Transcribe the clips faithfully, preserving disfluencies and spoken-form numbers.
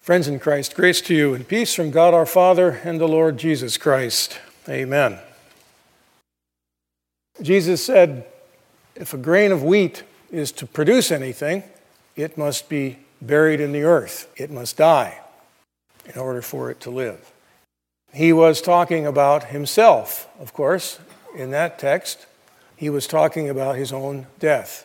Friends in Christ, grace to you and peace from God our Father and the Lord Jesus Christ. Amen. Jesus said, if a grain of wheat is to produce anything, it must be buried in the earth. It must die in order for it to live. He was talking about himself, of course, in that text. He was talking about his own death.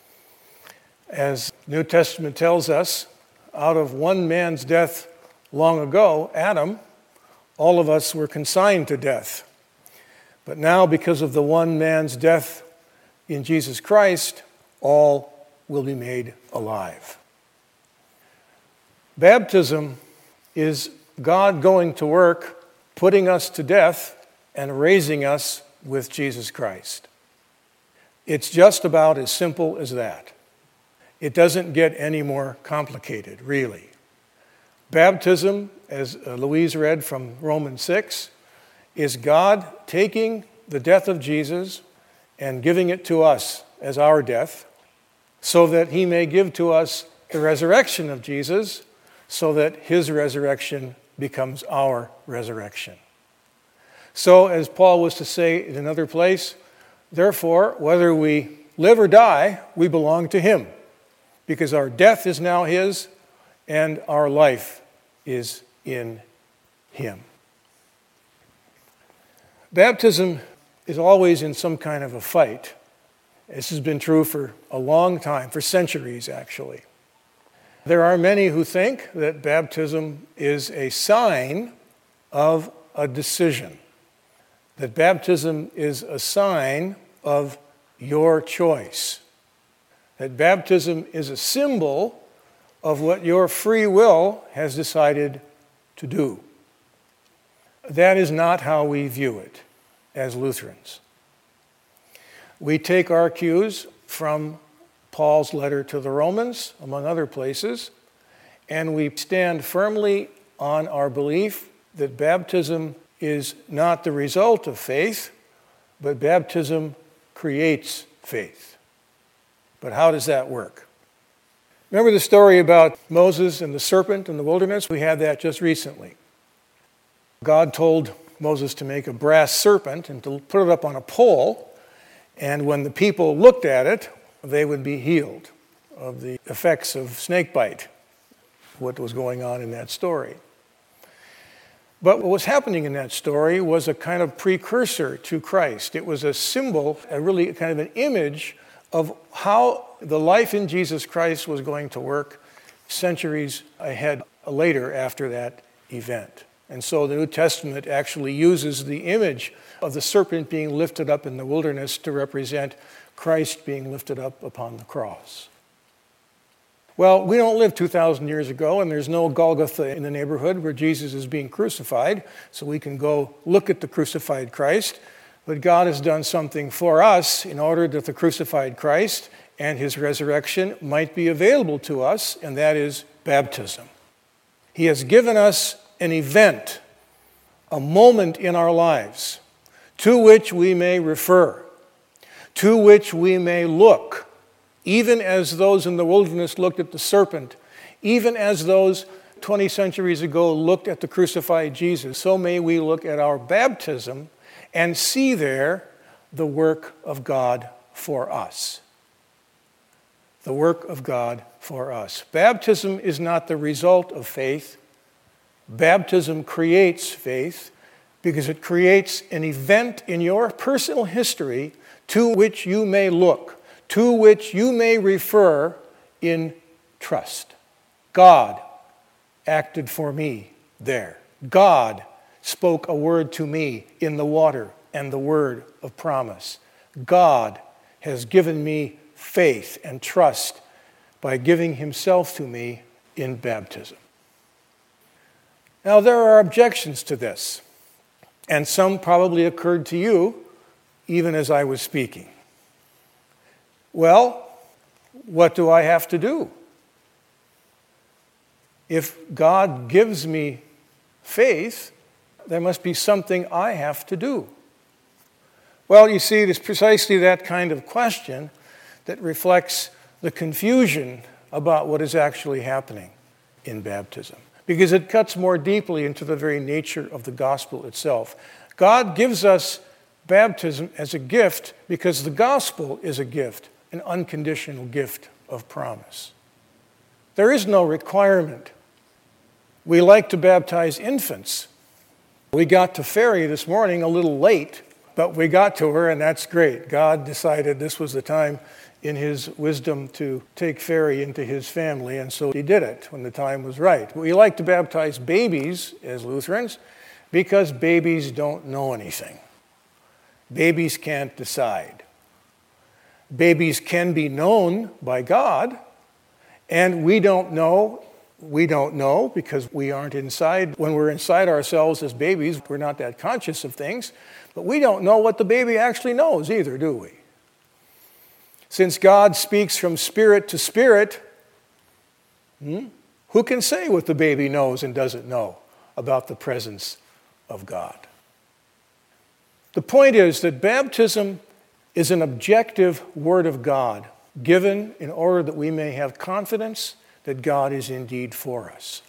As the New Testament tells us, out of one man's death long ago, Adam, all of us were consigned to death. But now, because of the one man's death in Jesus Christ, all will be made alive. Baptism is God going to work, putting us to death, and raising us with Jesus Christ. It's just about as simple as that. It doesn't get any more complicated, really. Baptism, as Louise read from Romans six, is God taking the death of Jesus and giving it to us as our death, so that he may give to us the resurrection of Jesus, so that his resurrection becomes our resurrection. So, as Paul was to say in another place, therefore, whether we live or die, we belong to him, because our death is now his and our life is in him. Baptism is always in some kind of a fight. This has been true for a long time, for centuries actually. There are many who think that baptism is a sign of a decision, that baptism is a sign of your choice, that baptism is a symbol of what your free will has decided to do. That is not how we view it as Lutherans. We take our cues from Paul's letter to the Romans, among other places, and we stand firmly on our belief that baptism is not the result of faith, but baptism creates faith. But how does that work? Remember the story about Moses and the serpent in the wilderness? We had that just recently. God told Moses to make a brass serpent and to put it up on a pole, and when the people looked at it, they would be healed of the effects of snakebite, what was going on in that story. But what was happening in that story was a kind of precursor to Christ. It was a symbol, a really kind of an image of how the life in Jesus Christ was going to work centuries ahead, later after that event. And so the New Testament actually uses the image of the serpent being lifted up in the wilderness to represent Christ being lifted up upon the cross. Well, we don't live two thousand years ago, and there's no Golgotha in the neighborhood where Jesus is being crucified, so we can go look at the crucified Christ. But God has done something for us in order that the crucified Christ and his resurrection might be available to us, and that is baptism. He has given us an event, a moment in our lives, to which we may refer, to which we may look, even as those in the wilderness looked at the serpent, even as those twenty centuries ago looked at the crucified Jesus, so may we look at our baptism and see there the work of God for us. The work of God for us. Baptism is not the result of faith. Baptism creates faith because it creates an event in your personal history to which you may look, to which you may refer in trust. God acted for me there. God spoke a word to me in the water and the word of promise. God has given me faith and trust by giving himself to me in baptism. Now, there are objections to this, and some probably occurred to you even as I was speaking. Well, what do I have to do? If God gives me faith, there must be something I have to do. Well, you see, it is precisely that kind of question that reflects the confusion about what is actually happening in baptism. because it cuts more deeply into the very nature of the gospel itself. God gives us baptism as a gift because the gospel is a gift, an unconditional gift of promise. There is no requirement. We like to baptize infants. We got to Ferry this morning a little late, but we got to her, and that's great. God decided this was the time in his wisdom to take Ferry into his family, and so he did it when the time was right. We like to baptize babies as Lutherans because babies don't know anything. Babies can't decide. Babies can be known by God, and we don't know. We don't know because we aren't inside. When we're inside ourselves as babies, we're not that conscious of things, but we don't know what the baby actually knows either, do we? Since God speaks from spirit to spirit, hmm, who can say what the baby knows and doesn't know about the presence of God? The point is that baptism is an objective word of God given in order that we may have confidence that God is indeed for us.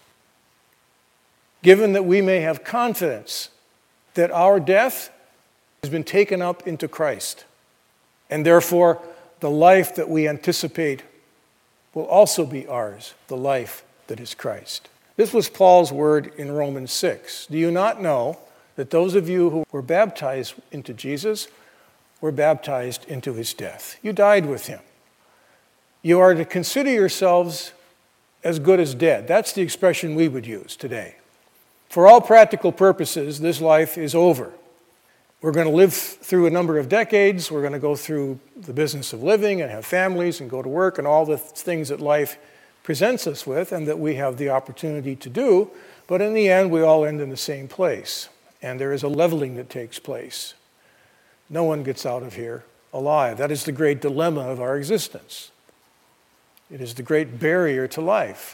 Given that we may have confidence that our death has been taken up into Christ, and therefore the life that we anticipate will also be ours, the life that is Christ. This was Paul's word in Romans six. Do you not know that those of you who were baptized into Jesus were baptized into his death? You died with him. You are to consider yourselves as good as dead. That's the expression we would use today. For all practical purposes, this life is over. We're going to live through a number of decades. We're going to go through the business of living and have families and go to work and all the things that life presents us with and that we have the opportunity to do. But in the end, we all end in the same place. And there is a leveling that takes place. No one gets out of here alive. That is the great dilemma of our existence. It is the great barrier to life.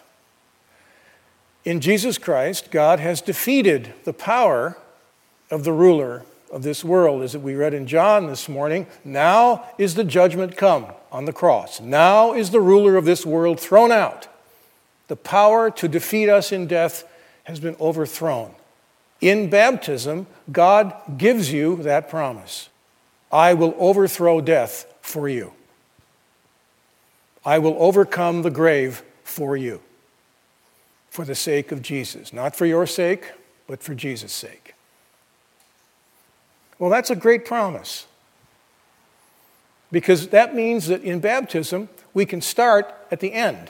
In Jesus Christ, God has defeated the power of the ruler of this world. As we read in John this morning, now is the judgment come on the cross. Now is the ruler of this world thrown out. The power to defeat us in death has been overthrown. In baptism, God gives you that promise. I will overthrow death for you. I will overcome the grave for you. For the sake of Jesus. Not for your sake, but for Jesus' sake. Well, that's a great promise. Because that means that in baptism, we can start at the end.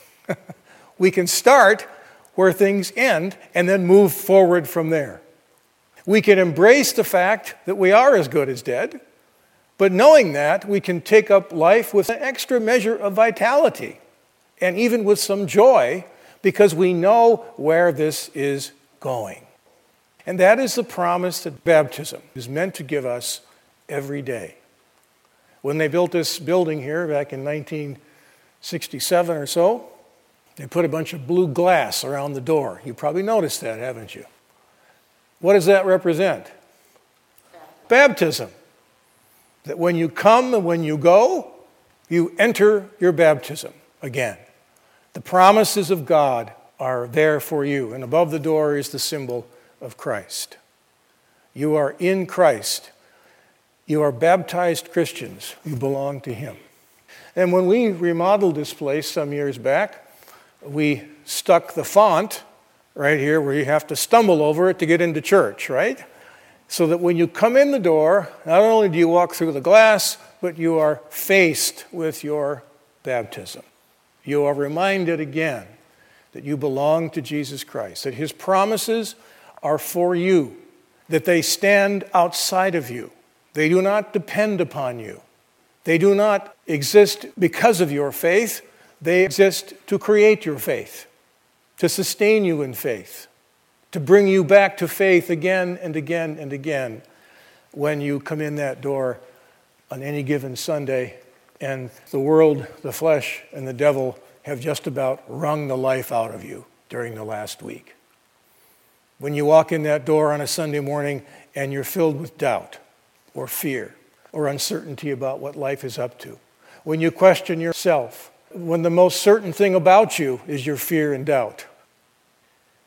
We can start where things end and then move forward from there. We can embrace the fact that we are as good as dead, but knowing that, we can take up life with an extra measure of vitality and even with some joy because we know where this is going. And that is the promise that baptism is meant to give us every day. When they built this building here back in nineteen sixty-seven or so, they put a bunch of blue glass around the door. You probably noticed that, haven't you? What does that represent? Baptism. That when you come and when you go, you enter your baptism again. The promises of God are there for you, and above the door is the symbol of Christ. You are in Christ. You are baptized Christians. You belong to him. And when we remodeled this place some years back, we stuck the font right here where you have to stumble over it to get into church, right? So that when you come in the door, not only do you walk through the glass, but you are faced with your baptism. You are reminded again that you belong to Jesus Christ, that his promises are for you, that they stand outside of you. They do not depend upon you. They do not exist because of your faith. They exist to create your faith, to sustain you in faith, to bring you back to faith again and again and again when you come in that door on any given Sunday and the world, the flesh, and the devil have just about wrung the life out of you during the last week. When you walk in that door on a Sunday morning and you're filled with doubt or fear or uncertainty about what life is up to. When you question yourself, when the most certain thing about you is your fear and doubt.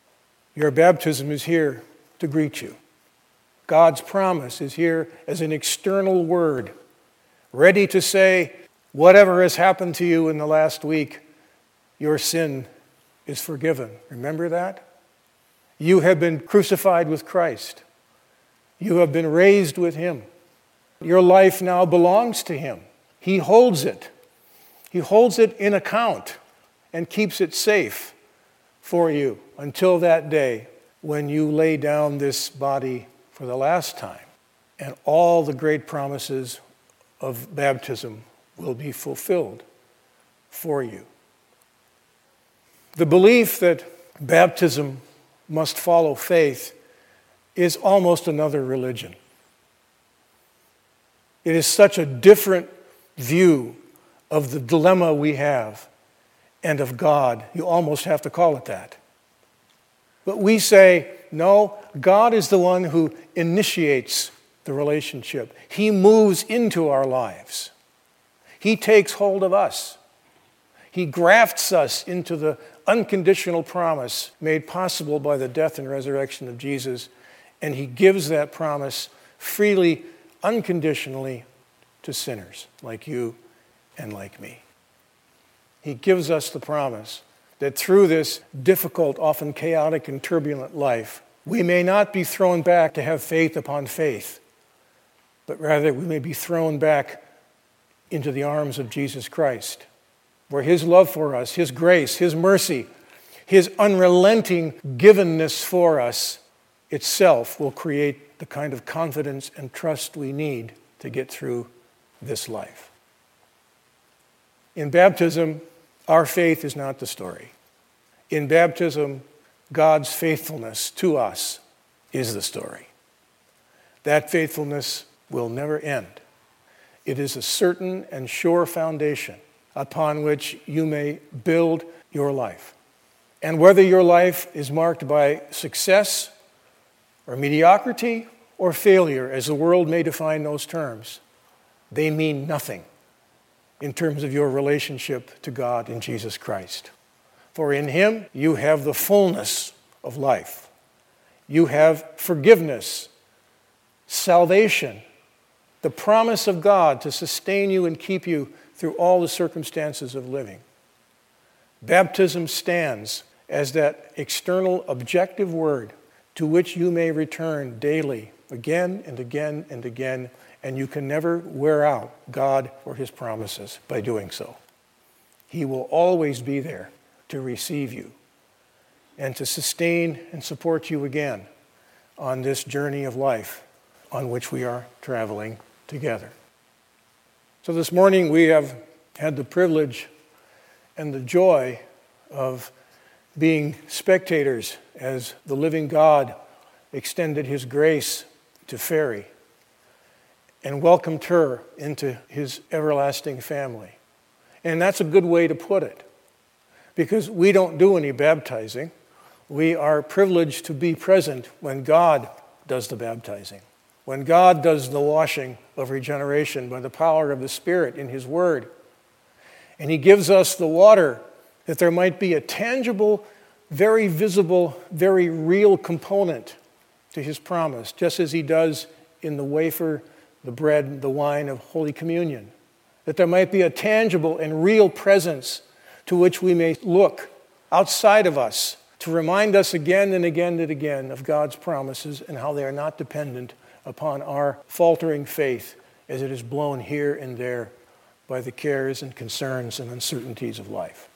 Your baptism is here to greet you. God's promise is here as an external word, ready to say, whatever has happened to you in the last week, your sin is forgiven. Remember that? You have been crucified with Christ. You have been raised with Him. Your life now belongs to Him. He holds it. He holds it in account and keeps it safe for you until that day when you lay down this body for the last time, and all the great promises of baptism will be fulfilled for you. The belief that baptism must follow faith is almost another religion. It is such a different view of the dilemma we have and of God. You almost have to call it that. But we say, no, God is the one who initiates the relationship. He moves into our lives. He takes hold of us. He grafts us into the unconditional promise made possible by the death and resurrection of Jesus, and He gives that promise freely, unconditionally to sinners like you and like me. He gives us the promise that through this difficult, often chaotic and turbulent life, we may not be thrown back to have faith upon faith, but rather we may be thrown back into the arms of Jesus Christ, where His love for us, His grace, His mercy, His unrelenting givenness for us itself will create the kind of confidence and trust we need to get through this life. In baptism, our faith is not the story. In baptism, God's faithfulness to us is the story. That faithfulness will never end. It is a certain and sure foundation upon which you may build your life. And whether your life is marked by success or mediocrity or failure, as the world may define those terms, they mean nothing in terms of your relationship to God in Jesus Christ. For in Him you have the fullness of life. You have forgiveness, salvation, the promise of God to sustain you and keep you through all the circumstances of living. Baptism stands as that external objective word to which you may return daily, again and again and again, and you can never wear out God or His promises by doing so. He will always be there to receive you and to sustain and support you again on this journey of life on which we are traveling together. So this morning we have had the privilege and the joy of being spectators as the living God extended His grace to Ferry and welcomed her into His everlasting family. And that's a good way to put it, because we don't do any baptizing. We are privileged to be present when God does the baptizing, when God does the washing of regeneration by the power of the Spirit in His Word. And He gives us the water that there might be a tangible, very visible, very real component to His promise, just as He does in the wafer, the bread, the wine of Holy Communion. That there might be a tangible and real presence to which we may look outside of us to remind us again and again and again of God's promises and how they are not dependent upon our faltering faith as it is blown here and there by the cares and concerns and uncertainties of life.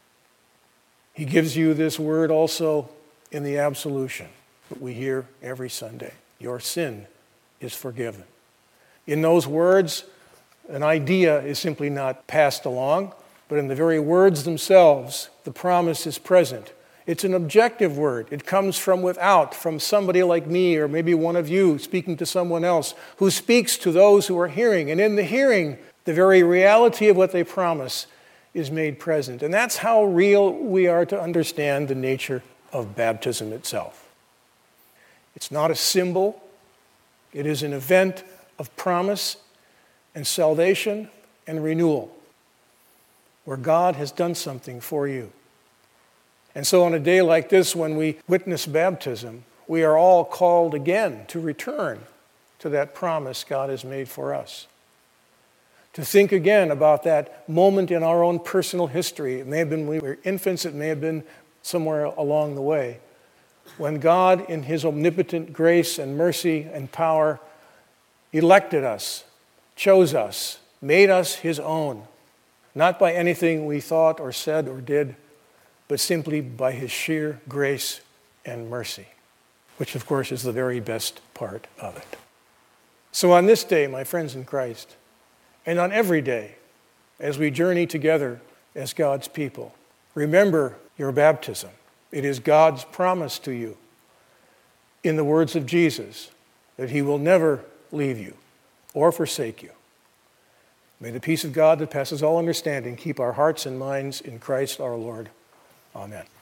He gives you this word also in the absolution that we hear every Sunday. Your sin is forgiven. In those words, an idea is simply not passed along, but in the very words themselves, the promise is present. It's an objective word. It comes from without, from somebody like me or maybe one of you speaking to someone else who speaks to those who are hearing. And in the hearing, the very reality of what they promise is made present. And that's how real we are to understand the nature of baptism itself. It's not a symbol. It is an event of promise and salvation and renewal, where God has done something for you. And so on a day like this, when we witness baptism, we are all called again to return to that promise God has made for us. To think again about that moment in our own personal history. It may have been when we were infants, it may have been somewhere along the way, when God, in his omnipotent grace and mercy and power, elected us, chose us, made us his own, not by anything we thought or said or did, but simply by his sheer grace and mercy, which of course is the very best part of it. So on this day, my friends in Christ, and on every day, as we journey together as God's people, remember your baptism. It is God's promise to you, in the words of Jesus, that he will never leave you or forsake you. May the peace of God that passes all understanding keep our hearts and minds in Christ our Lord. Amen.